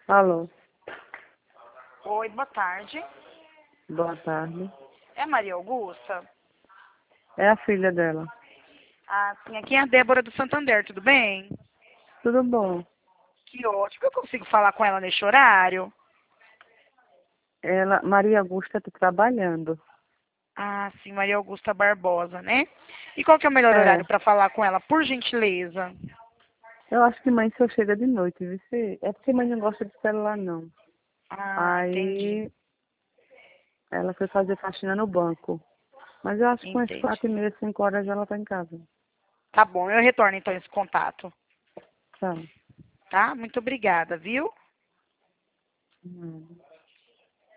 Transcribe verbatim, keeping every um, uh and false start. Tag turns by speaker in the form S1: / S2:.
S1: Alô,
S2: Oi, boa tarde.
S1: boa tarde.
S2: É Maria Augusta?
S1: É a filha dela.
S2: Ah, sim, aqui é a Débora do Santander, tudo bem?
S1: Tudo bom?
S2: Que ótimo, eu consigo falar com ela neste horário?
S1: Ela, Maria Augusta está trabalhando.
S2: Ah, sim, Maria Augusta Barbosa, né? E qual que é o melhor
S1: É,
S2: horário para falar com ela, por gentileza?
S1: eu acho que mãe só chega de noite, viu? Se- É porque mãe não gosta de celular, não.
S2: Ah, entendi,
S1: Aí ela foi fazer faxina no banco. Mas eu acho que com as
S2: entendi.
S1: quatro e meia, cinco horas ela tá em casa.
S2: Tá bom, eu retorno então esse contato,
S1: Tchau.
S2: tá? Muito obrigada, viu?
S1: Hum.